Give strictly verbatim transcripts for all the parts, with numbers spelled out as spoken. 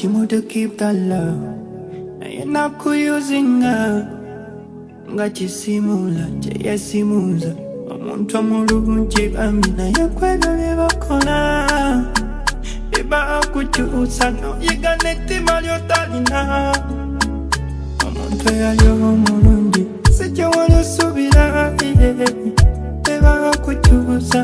you to keep that love. Now you're not using her. Ngachisimula, cheyesimuza. Omuntu omulungi bamina yakwegalira bakona. Eba akukyusa no yigana ettima lyotalina. Omuntu eyali omulungi sikyo wali osubira. Eba akukyusa.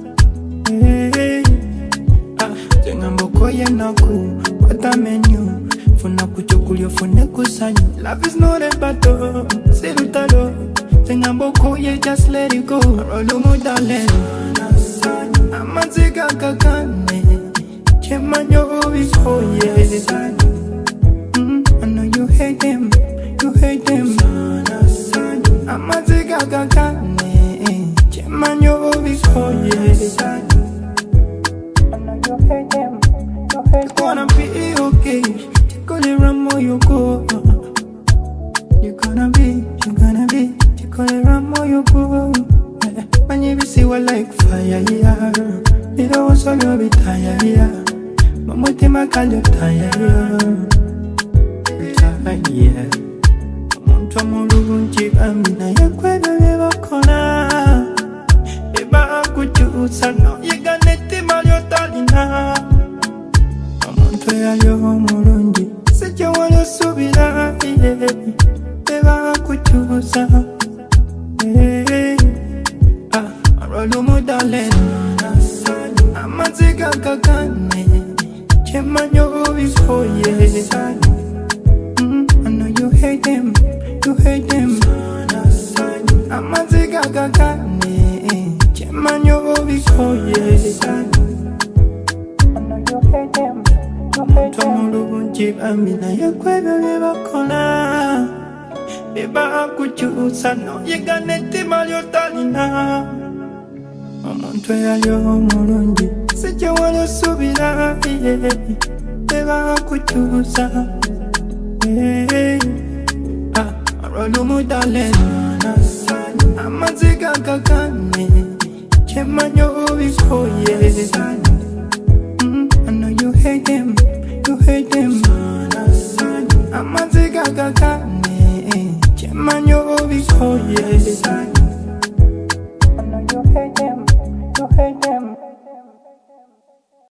Jengambokoye naku watamenyu. Funa kuchokulyo fune kusanyu. Love is not a battle, silutalo. Jengambokoye just let it go. Rolumu darling, amaziga kakane. Chemanyo is oh yes. I know you hate them, you hate them. Amaziga kakane. Chemanyo is oh yes. It's gonna be okay. Chikole ramo yoko. You're gonna be, you're gonna be. Chikole ramo yoko. When you see what like fire, yeah. You don't want to be tired, yeah. Mama tima kalyo tired, yeah. Yeah. Muntu omulungi bamina yakwegalira bakona. Eba akukyusa no yigana ettima lyotalina. Omuntu eyali omulungi sikyo wali osubira. Eba akukyusa. Rolumu darling, amaziga kakane. Chemanyo is oh yes. I know you hate them, you hate them. Amaziga kakane. Chemanyo is oh yes. I know you hate them, you hate them. Tomulungi bamina yakwegalira bakona. Eba akukyusa no yigana ettima lyotalina. Omuntu eyali omulungi sikyo wali osubira. Eba akukyusa. Rolumu darling, amaziga kakane. Chemanyo is oh yes. I know you hate them, you hate them.